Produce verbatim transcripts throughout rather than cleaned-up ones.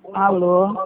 Alô?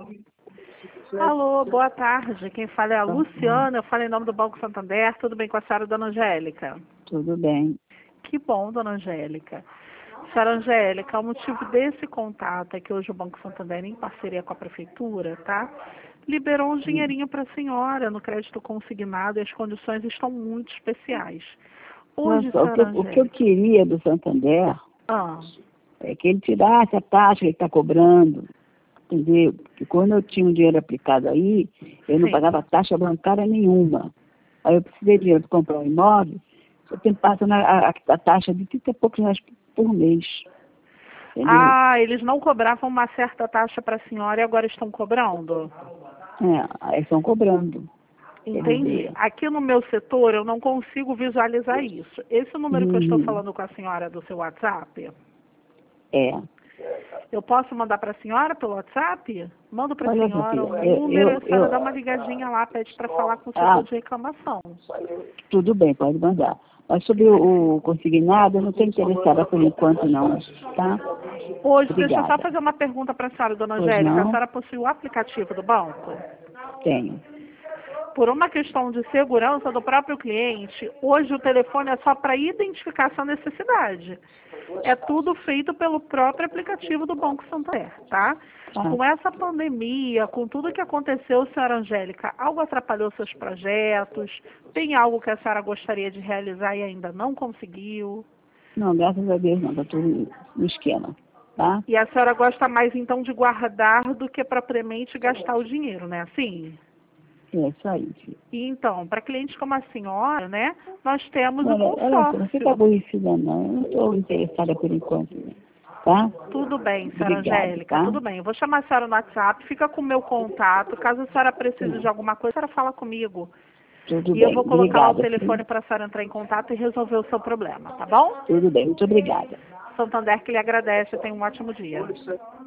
Alô, boa tarde. Quem fala é a Luciana. Eu falo em nome do Banco Santander. Tudo bem com a senhora, dona Angélica? Tudo bem. Que bom, dona Angélica. Senhora Angélica, o motivo desse contato é que hoje o Banco Santander, em parceria com a Prefeitura, tá? Liberou um dinheirinho para a senhora no crédito consignado e as condições estão muito especiais. Hoje, Nossa, o, que, senhora o que eu Angélica... queria do Santander Ah, é que ele tirasse a taxa que ele está cobrando, entendeu? Porque quando eu tinha um dinheiro aplicado aí, eu não sim. pagava taxa bancária nenhuma. Aí eu precisei de dinheiro para comprar um imóvel, eu tenho passando a, a, a taxa de trinta e poucos reais por mês. Entendeu? Ah, eles não cobravam uma certa taxa para a senhora e agora estão cobrando? É, aí estão cobrando. Entendi. Aqui no meu setor eu não consigo visualizar isso. Esse número que eu estou Uhum. falando com a senhora é do seu WhatsApp, É. eu posso mandar para a senhora pelo WhatsApp? Mando para a Olha, meu senhora filho, o eu, número e a eu, senhora eu, dá uma ligadinha lá, pede para falar com o setor ah, de reclamação. tudo bem, pode mandar. Mas sobre o, o consignado, eu não estou interessada por enquanto, não. Tá? Hoje, deixa eu só Obrigada. fazer uma pergunta para a senhora, dona Pois Angélica. A não? senhora possui o aplicativo do banco? Tenho. Por uma questão de segurança do próprio cliente, hoje o telefone é só para identificar essa necessidade. É tudo feito pelo próprio aplicativo do Banco Santander, tá? Tá. Com essa pandemia, com tudo que aconteceu, senhora Angélica, algo atrapalhou seus projetos? Tem algo que a senhora gostaria de realizar e ainda não conseguiu? Não, graças a Deus não, está tudo no esquema. Tá? E a senhora gosta mais então de guardar do que propriamente gastar o dinheiro, né? Assim? É isso aí, filho. E então, para clientes como a senhora, né, nós temos o Olha, olha só, não fica consórcio. aborrecida não, eu não estou interessada por enquanto, né? Tá? Tudo bem, senhora Obrigado, Angélica, tá? tudo bem. Eu vou chamar a senhora no WhatsApp, fica com o meu contato. Caso a senhora precise Sim. de alguma coisa, a senhora fala comigo. Tudo E eu bem, vou colocar lá o obrigada, filho. telefone para a senhora entrar em contato e resolver o seu problema, tá bom? Tudo bem, muito obrigada. Santander que lhe agradece, tenha um ótimo dia.